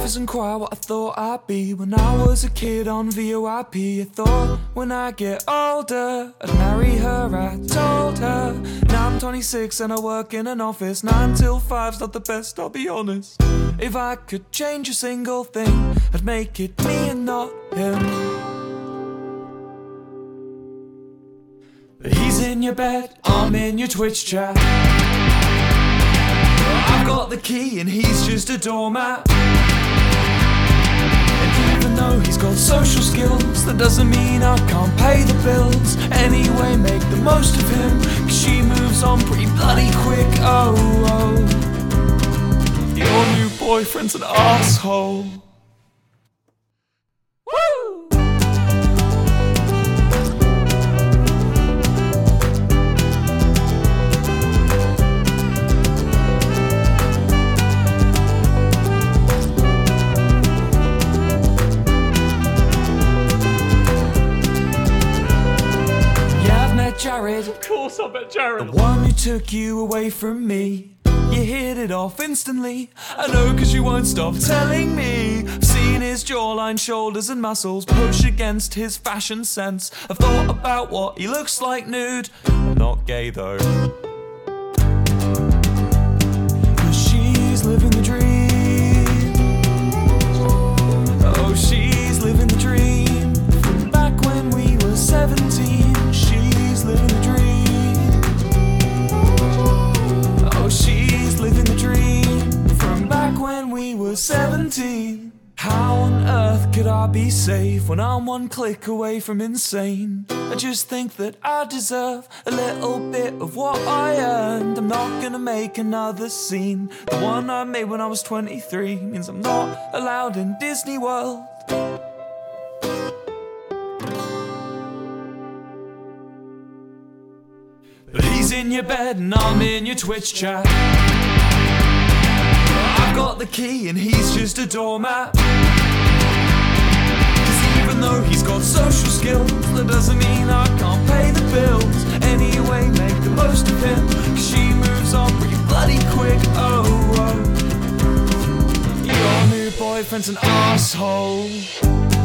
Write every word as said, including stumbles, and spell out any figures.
wasn't quite what I thought I'd be when I was a kid on V O I P. I thought when I get older I'd marry her, I told her. Now I'm twenty-six and I work in an office. Nine till five's not the best, I'll be honest. If I could change a single thing, I'd make it me and not him. He's in your bed, I'm in your Twitch chat. I've got the key and he's just a doormat. And even though he's got social skills, that doesn't mean I can't pay the bills. Anyway, make the most of him, cause she moves on pretty bloody quick. Oh, oh, your new boyfriend's an asshole. Jared, of course I bet Jared. The one who took you away from me. You hit it off instantly. I know cause you won't stop telling me. I've seen his jawline, shoulders and muscles push against his fashion sense. I've thought about what he looks like nude. I'm not gay though. Cause she's living the dream. Oh, she's living the dream. From back when we were seventeen. Living the dream. Oh, she's living the dream from back when we were seventeen. How on earth could I be safe when I'm one click away from insane? I just think that I deserve a little bit of what I earned. I'm not gonna make another scene. The one I made when I was twenty-three means I'm not allowed in Disney World. But he's in your bed and I'm in your Twitch chat. I've got the key and he's just a doormat. Cause even though he's got social skills, that doesn't mean I can't pay the bills. Anyway, make the most of him, cause she moves on pretty bloody quick. Oh, oh, your new boyfriend's an asshole.